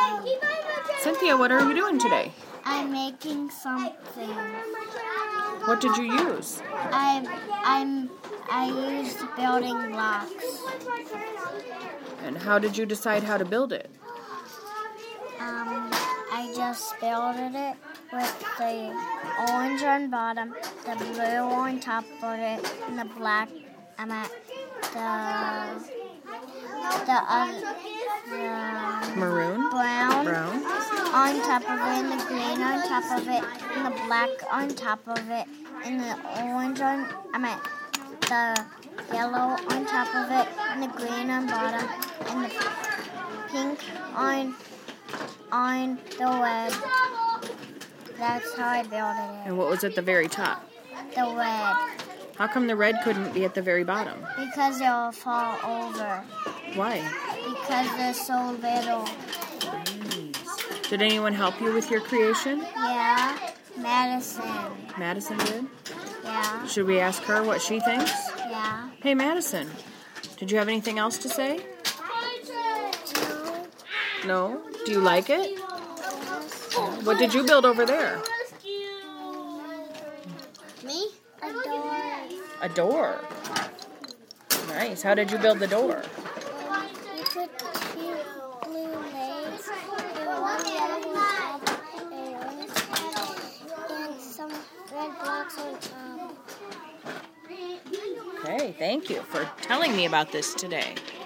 Cynthia, what are you doing today? I'm making something. What did you use? I used building blocks. And how did you decide how to build it? I just built it with the orange on bottom, the blue on top of it, and the black. Maroon? Brown on top of it, and the green on top of it, and the black on top of it, and the orange the yellow on top of it, and the green on bottom, and the pink on the red. That's how I built it. And what was at the very top? The red. How come the red couldn't be at the very bottom? Because they'll fall over. Why? Because they're so little. Nice. Did anyone help you with your creation? Yeah, Madison. Madison did? Yeah. Should we ask her what she thinks? Yeah. Hey, Madison, did you have anything else to say? No? Do you like it? What did you build over there? Me? A door. A door. Nice. How did you build the door? We put two blue legs, and one yellow on top, and some red blocks on top. Okay, thank you for telling me about this today.